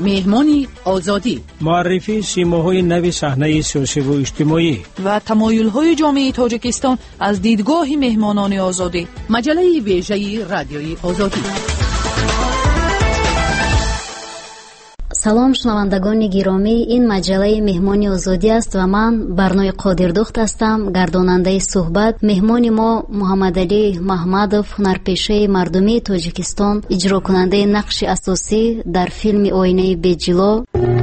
مهمان آزادی، معرفی سیماهای نوی صحنه سیاسی و اجتماعی و تمایل‌های جامعه تاجیکستان از دیدگاه مهمانان آزادی. مجله ویژه رادیوی آزادی. سلام شنوندگان گرامی، این مجله مهمان آزادی است و من برنای قادردخت هستم، گرداننده صحبت. مهمان ما محمد علی محمدов، هنرپیشه مردمی تاجیکستان، اجرا کننده نقش اساسی در فیلم آینه بی‌جلو.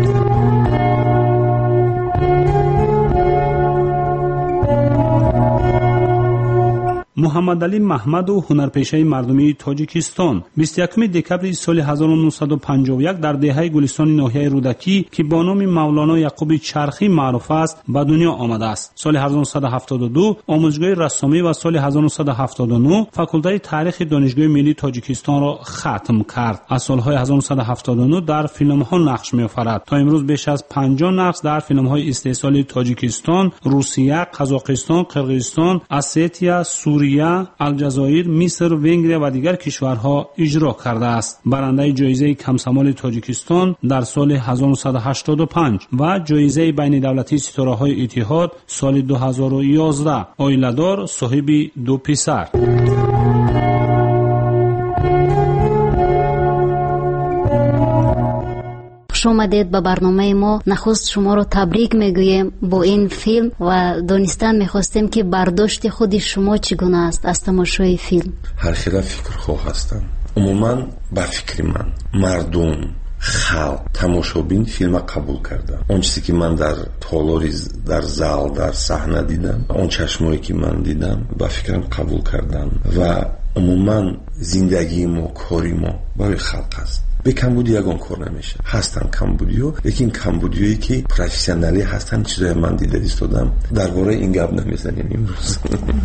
محمد علی محمدov هنرپیشه مردمی تاجیکستان 21 دکبر سال 1951 در دهه گلستان ناحیه رودکی که با نام مولانا یعقوب چرخی معروف است به دنیا آمده است. سال 1972 آموزشگاه رسامی و سال 1979 فاکولته تاریخ دانشگاه ملی تاجیکستان را ختم کرد. از سالهای 1979 در فیلم‌ها نقش می‌آفرد. تا امروز بیش از 50 نقش در فیلم‌های استحصالی تاجیکستان، روسیه، قزاقستان، قرقیزستان، اسیتیا، سوریه، الجزایر، مصر، ونگریا و دیگر کشورها اجرا کرده است. برنده جایزه کمسمال تاجیکستان در سال 1985 و جایزه بین دولتی ستاره‌های اتحاد سال 2011. عائله‌دار، صاحب 2 پسر. خوش آمدید به برنامه ما. نخست شما رو تبریک میگویم با این فیلم و دانستن میخواستیم که برداشت خود شما چگونه است از تماشای فیلم. هر خیلی فکر خواه هستم. عموما با فکر من مردم خلق تماشابین فیلم قبول کردم. اون چیزی که من در تالاری در زال در صحنه دیدم، اون چشمایی که من دیدم با فکرم قبول کردم و عموما زندگی ما کاری ما برای خلق است. به کمبودی یگان کار نمیشه. هستن کمبودیو، لیکن کمبودیویی که پروفسیونالی هستن چیزای من دیده ایستادم. درباره این گپ نمیزنیم امروز.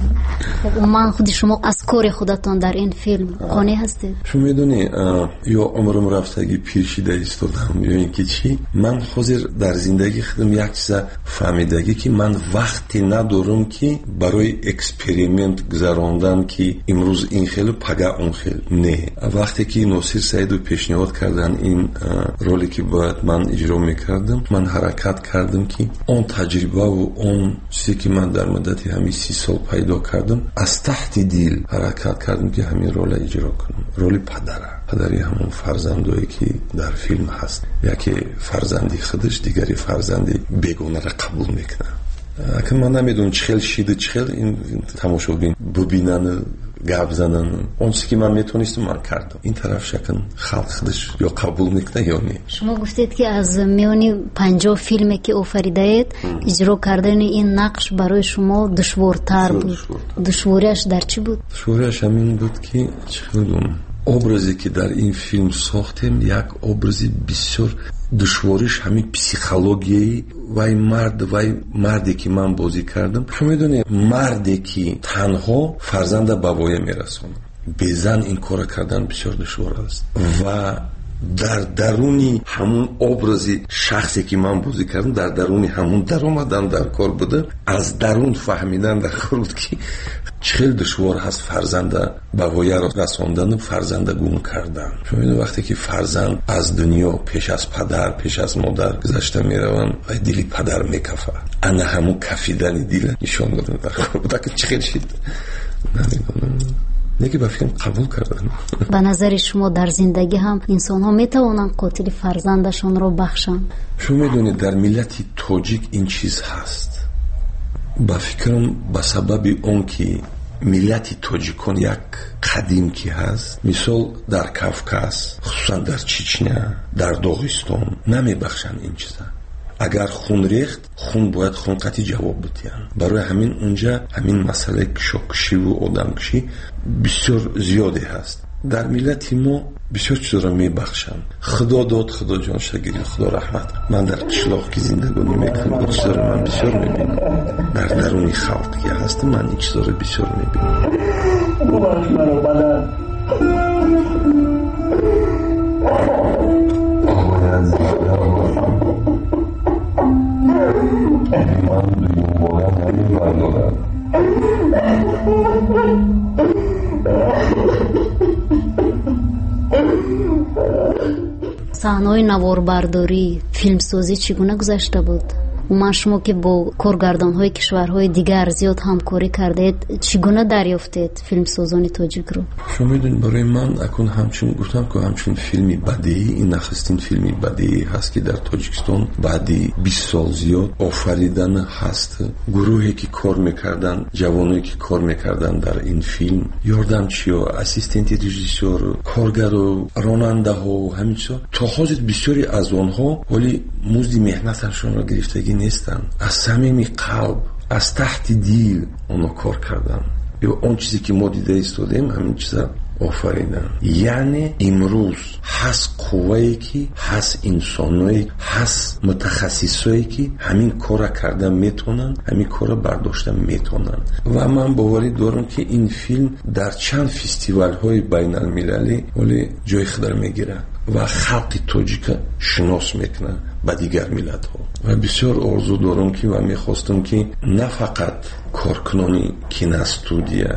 خب من خود شما از کار خودتان در این فیلم قانع هستید؟ شما میدونی یا عمرم رفتگی پیرشیده ایستادم یا اینکه چی، من حاضر در زندگی خودم یک چیز فهمیدگی که من وقتی ندارم که برای اکسپریمنت گذراندن که امروز این خیلی پگه اون خیلی نه. وقتی که ناصر سعیدو پیشنهاد کردن این رولی که باید من اجرا میکردم، من حرکت کردم که اون تجربه و اون چیزی که من در مدت همین 30 سال پیدا کردم از تحت دل حرکت کردم که همین رول اجرا کنم. رول پدری همون فرزندایی که در فیلم هست، یکی فرزندی خودش، دیگری فرزندی بیگانه را قبول میکنه. اگه من نمیدونم چخیل شیده چخیل این تماشاگین ببینن گپ زدن، اون چیزی که من میتونستم من کردم. این طرف شکن خلق خودش یا قبول میکنه یا نه. شما گفتید که از میانی 50 فیلمی که آفریده اید اجرا کردن این نقش برای شما دشوارتر بود. دشواریش در چی بود؟ دشواریش همین بود که چخیلم образи که در این فیلم ساختیم یک образи بسیار دشواریش همین پسیخولوژی وای مردی که من بازی کردم. شما میدونید مردی که تنها فرزند بابای میرسونه، به زن این کار کردن بسیار دشوار است و در درونی همون образи شخصی که من بازی کردم در درونی همون در اومدن در کار بوده، از درون فهمیدن در کار بود که چقدر دشوار هست فرزند بابای را رساندن و فرزند گم کردن. شما میدونید وقتی که فرزند از دنیا پیش از پدر پیش از مادر گذشته میروند و دلی پدر میکفه، انا همون کفیدن دل نشان دادن در کار بوده که چقدر شد نمیدونم نگه با فیلم قبول کردن. به نظر شما در زندگی هم انسان ها میتوانند قاتل فرزندشان رو بخشن؟ شما میدونید در ملت تاجیک این چیز هست. با فکرم با سبب اون که ملت تاجیکان یک قدیم که هست، مثال در کافکاس، خصوصا در چچنیا، در داغستان نمیبخشن این چیزا. اگر خون ریخت، خون باید خون قطعی جواب بدهن. برای همین اونجا همین مسئله کشی و آدمکشی بسیار زیاده هست. در ملت ما بسیار چیز را میبخشن. خدا داد خدا جان شگیری، خدا رحمت. من در قشلاق که زندگانی میکنم این چیز را من بسیار میبینم. در درونی خلق که هست من این چیز را بسیار میبینم. صحنه‌های نواربرداری، فیلمسازی چگونه گذشته بود؟ من شما که با کارگردان‌های کشورهای دیگر زیاد همکاری کردید، چگونه دریافتید فیلمسازان تاجیک رو؟ شما میدونید برای من اکنون همچون گفتم که همچون فیلمی بدیعی، این نخستین فیلمی بدیعی هست که در تاجیکستان بعدی 20 سال زیاد آفریدن هست. گروهی که کار میکردن، جوانایی که کار میکردن در این فیلم، یاردمچی‌ها، اسیستنت رژیسور، کارگر و راننده ها و همین چیزا، تا حاضر بسیاری از آنها ولی مزد مهنتشون را گرفتگی نیستن. از صمیم قلب، از تحت دیل اونا کار کردن. یا اون چیزی که ما دیده ایستادیم همین چیزا آفریدن. یعنی امروز هست قوه‌ای که هست انسانایی، هست متخصصایی که همین کار کردن میتونن، همین کار برداشتن میتونن. و من باوری دارم که این فیلم در چند فستیوال های بین المللی ولی جای خود میگیره و خلق تاجیک شناس میکنه با دیگر ملت ها. و بسیار آرزو دارم که و میخواستم که نه فقط کارکنانی کیناستودیا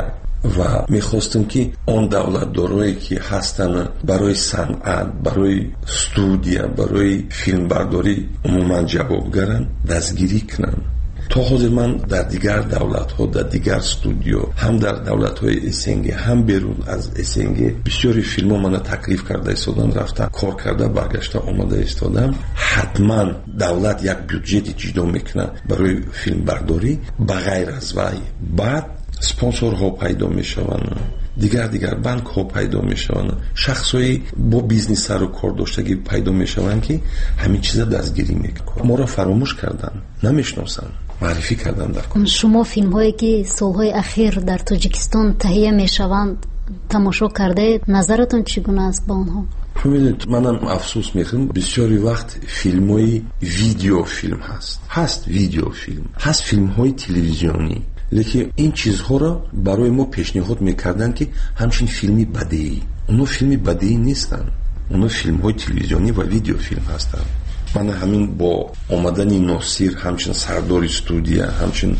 و میخواستم که اون دولتدارایی که هستن برای صنعت، برای استودیا، برای فیلم برداری عموما جوابگرن دستگیری کنن. تا حاضر من در دیگر دولت ها، در دیگر استودیو، هم در دولت های اسنگ هم بیرون از اسنگ بسیاری فیلم ها من تکلیف کرده ایستادم، رفتم کار کرده برگشته آمده ایستادم. حتما دولت یک بودجت جدا میکنه برای فیلم برداری بغیر از وی. بعد سپانسورها پیدا میشوند، دیگر بانک ها پیدا میشوند، شخصایی با بیزنس سر و کار داشتگی پیدا میشوند که همین چیزا دستگیری میکنن. ما را فراموش کردن، نمیشناسن، معرفی کردن. در شما فیلم هایی که سالهای اخیر در تاجیکستان تهیه میشوند تماشا کرده، نظرتون چگونه است با آنها؟ میدونید منم افسوس میکنم بسیاری وقت فیلم های ویدیو فیلم هست ویدیو فیلم هست، فیلم های تلویزیونی، لیکن این چیزها را برای ما پیشنهاد میکردن که همچین فیلمی بدیعی. اونا فیلمی بدیعی نیستن، اونا فیلم های تلویزیونی و ویدیو فیلم هستن. من همین با آمدن ناصر، همچین سردار استودیا، همچین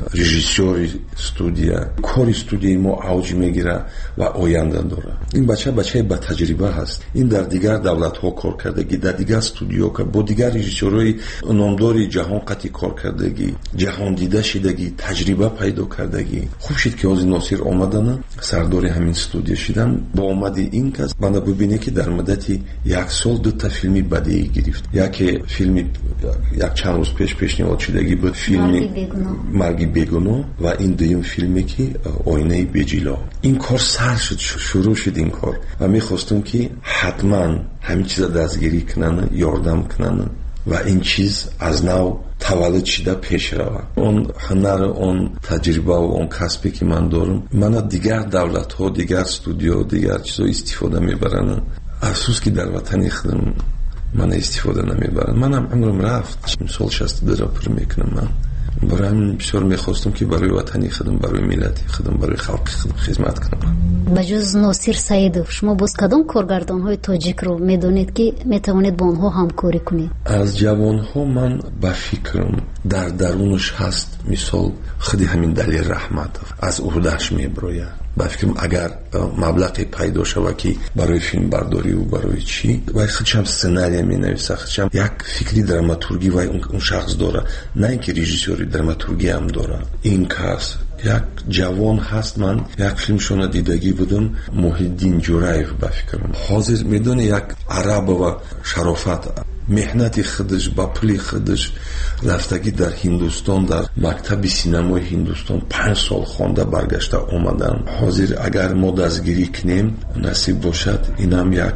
رژیسور استودیا، کار استودیای ما اوج میگیره و آینده داره. این بچه با تجربه هست. این در دیگر دولت ها کار کردگی، در دیگر استودیو که با دیگر رژیسورای نامدار جهان قطعی کار کردگی، جهان دیده شدگی، تجربه پیدا کردگی. خوب شد که از ناصر آمدن سردار همین استودیو شدن. با آمد این کس من ببینه که در مدت یک سال 2 تا فیلمی بدیعی گرفت. یک فیلمی یک چند روز پیشنهاد شدگی بود، فیلمی مرگی بیگناه، و این دویم فیلمی که آینه بجیلا. این کار سر شد، شروع شد این کار و میخواستم که حتما همین چیزا دستگیری کنن، یاردم کنن و این چیز از نو تولد شده پیش روه. اون هنر، اون تجربه و اون کسبی که من دارم، من دیگر دولت ها، دیگر استودیو، دیگر چیزا استفاده میبرن. افسوس که در وطن خودم من استفاده نمیبرن. منم عمرم رفت، سال 62 را پر میکنم. من برای همین بسیار میخواستم که برای وطنی خودم، برای ملتی خودم، برای خلق خودم خدمت کنم. بجز ناصر سعیدوف شما باز کدام کارگردان های تاجیک رو میدونید که میتوانید با آنها همکاری کنید؟ از جوان ها من با فکرم در درونش هست مثال خودی همین دلیل رحمت از عهدهش میبروید. با فکرم اگر مبلغی پیدا شود که برای فیلم برداری و برای چی و خودشم سناریو می نویسه، خودشم یک فکری دراماتورگی و اون شخص داره، نه اینکه رژیسوری دراماتورگی هم داره. این کس یک جوان هست. من یک فیلمشون دیدگی بودم، محیدین جورایف. با فکرم حاضر میدونه یک عرب و شرافت مهنت خودش با پولی خودش رفتگی در هندوستان، در مکتب سینمای هندوستان 5 سال خوانده برگشته اومدن. حاضر اگر ما دستگیری کنیم نصیب باشد اینم یک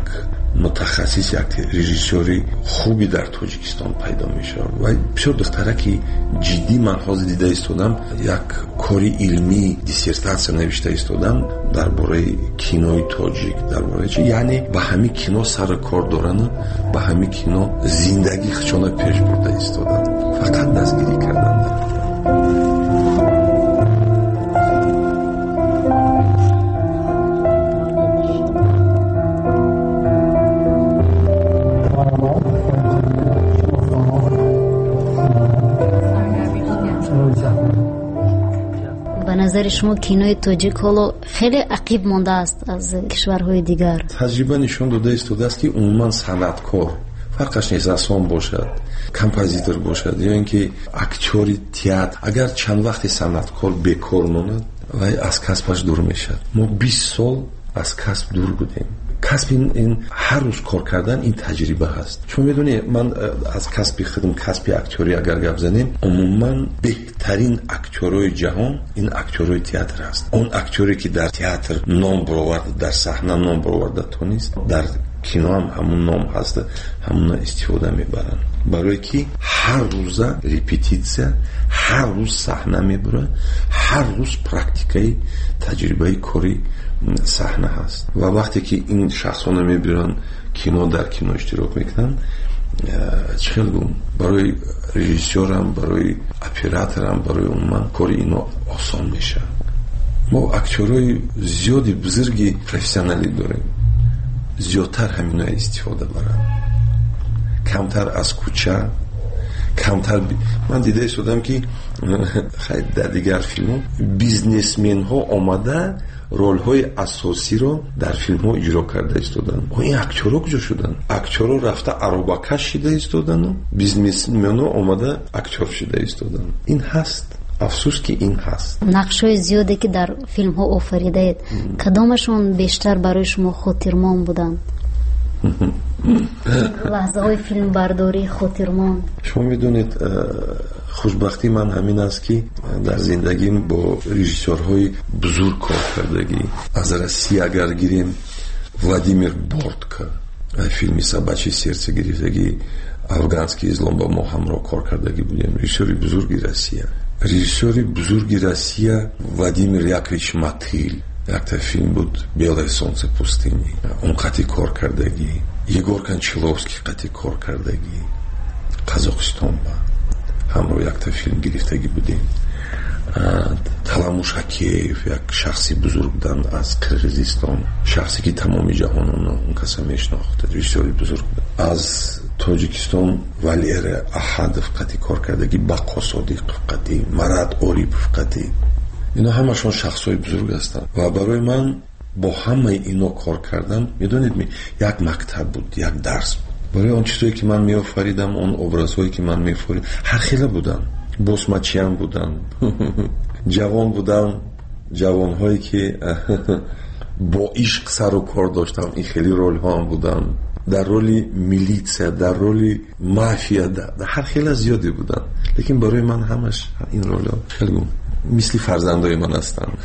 متخصص، یک رژیسوری خوبی در تاجیکستان پیدا میشه. و بسیار دخترکی جدی من حاضر دیده ایستادم، یک کاری علمی دیسرتاسیون نوشته ایستادم درباره کینوی تاجیک، درباره چی، یعنی با همین کینو سر کار دارن، با همین کینو زندگی خودشون پیش برده ایستادن، فقط دستگیری کردن. назари шумо кинои тоҷик ҳоло хеле ақиб монда аст аз кишварҳои дигар? таҷриба нишон дода истодааст ки умуман санъаткор фарқаш нест расом бошад, композитор бошад ё ин ки актёри театр, агар чанд вақте санъаткор бекор монад вай аз касбаш дур мешавад. мо 20 сол аз касб дур будем. касб ин ҳар рӯз кор кардан ин таҷриба ҳаст. шумо медонед ман аз касби худам, касби актёрӣ агар гап занем, умуман беҳтарин актёрҳои ҷаҳон ин актёрҳои театр ҳаст. он актёре ки дар театр ном бароварда, дар саҳна ном бароварда тонист, дар кино ҳам ҳамун ном ҳаст, ҳамуна истифода мебаранд. барое ки ҳар рӯза репетитсия, ҳар рӯз саҳна мебурад, ҳар рӯз практикаи таҷрибаи кори саҳна ҳаст. ва вақте ки ин шахсона мебиранд кино, дар кино иштирок мекунанд, хел барои режиссёрам, барои операторам, барои умуман кори ино осон мешавад. мо актёрҳои зиёди бузурги профессионалӣ дорем. зиёдтар ҳамино истифода баранд. камтар аз кӯча, камтар ман дида истодам ки дар дигар филмҳо бизнесменҳо омада ролҳои асосиро дар филмҳо иҷро карда истодан. ин актёрҳо куҷо шуданд? актёрҳо рафта аробакаш шида истодану бизнесменҳо омада актёр шида истодан. ин ҳаст. афсус ки ин ҳаст. нақшҳои зиёде ки дар филмҳо офаридаед, кадомашон бештар барои шумо хотирмон буданд? лаҳзаҳои филмбардорӣ хотирмон. шумо медонед хушбахтии ман ҳамин аст ки дар зиндагим бо режиссёрҳои бузург кор кардагӣ. аз Россия агар гирем, Владимир Бортко филми «Собачье сердце» гирифтагӣ, афганский излом ба мо ҳамроҳ кор кардагӣ будем. режиссёри бузурги Россия. режиссёри бузурги Россия Владимир Яковлевич Мотыль. Якта филм буд «Белое солнце пустыни». Он қати кор кардагӣ. Егор Кончаловский қати кор кардагӣ. Қазоқистон ба ҳамроҳ якта филм гирифтагӣ будем. Таламуш Акеев як шахси бузург буданд аз Қирғизистон. шахсе ки тамоми ҷаҳон он каса мешнохта. режиссёри бузург буд. аз Тоҷикистон Валерий Аҳадов қати кор кардагӣ. Бақо Содиқов қати, Марат Орипов қати. ино ҳамашон шахсҳои бузург ҳастанд ва барои ман бо ҳамаи ино кор кардан, медонед, як мактаб буд, як дарс буд. барои он чизое ки ман меофаридам, он образҳое ки ман меофаридам, ҳархела буданд. босмачиям буданд, ҷавон буданд, ҷавонҳое ки бо ишқ сару кор доштам, ин хеле ролҳоам буданд. дар роли милитсия, дар роли мафия, ҳархела зиёде буданд. лекин барои ман ҳамаш ин ролҳо хеле мисли фарзандои ман ҳастанд.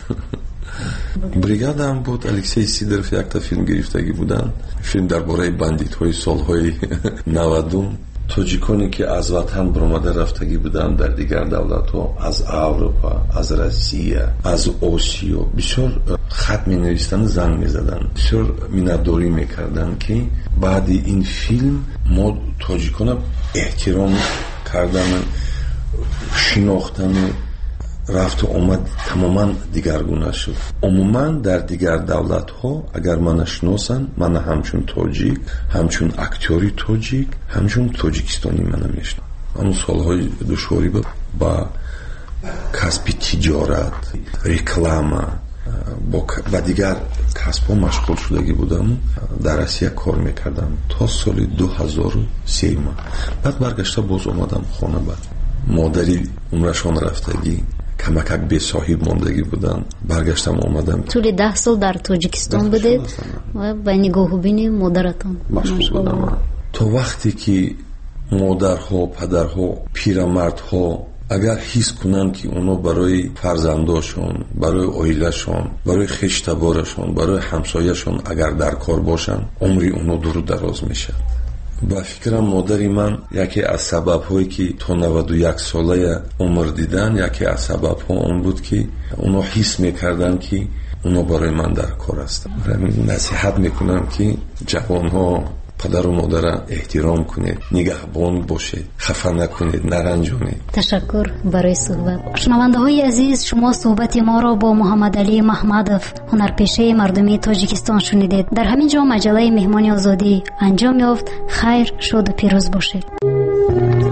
бригада ҳам буд. Алексей Сидоров якта филм гирифтагӣ буданд. филм дар бораи бандитҳои солҳои 90. тоҷиконе ки аз ватан баромада рафтагӣ буданд дар дигар давлатҳо, аз Аврупа, аз Россия, аз Осиё, бисёр хат менавистанду занг мезаданд. бисёр миннатдорӣ мекарданд ки баъди ин филм мо тоҷикона эҳтиром кардан, шинохтан, рафту омад тамоман дигаргуна шуд. умуман дар дигар давлатҳо агар мана шиносанд, мана ҳамчун тоҷик, ҳамчун актёри тоҷик, ҳамчун тоҷикистонӣ мана мешунанд. ҳамун солҳои душворӣ ба касби тиҷорат, реклама ба дигар касбҳо машғул шудагӣ будам. дар Россия кор мекардам то соли 2003. баъд баргашта боз омадам хона. ба модари умрашон рафтагӣ, камакак бесоҳиб мондагӣ буданд. баргаштам омадам. тӯли 10 сол дар Тоҷикистон будед ва ба нигоҳубини модаратон машғул будам. то вақте ки модарҳо, падарҳо, пирамардҳо агар ҳис кунанд ки онҳо барои фарзандошон, барои оилашон, барои хештаборашон, барои ҳамсояшон агар дар кор бошанд, умри онҳо дуру дароз мешавад. ба фикрам модари ман яке аз сабабҳое ки то 91 солая умр дидан, яке аз сабабҳо он буд ки онҳо ҳис мекарданд ки онҳо барои ман дар кор ҳастанд. насиҳат мекунам ки ҷавонҳо падару модара эҳтиром кунед, нигаҳбон бошед, хафа накунед, наранҷонед. ташаккур барои суҳбат. шунавандаҳои азиз, шумо суҳбати моро бо Муҳаммадалӣ Маҳмадов, ҳунарпешаи мардумии Тоҷикистон шунидед. дар ҳамин ҷо маҷалаи Меҳмони озодӣ анҷом ёфт. хайр, шоду пирӯз бошед.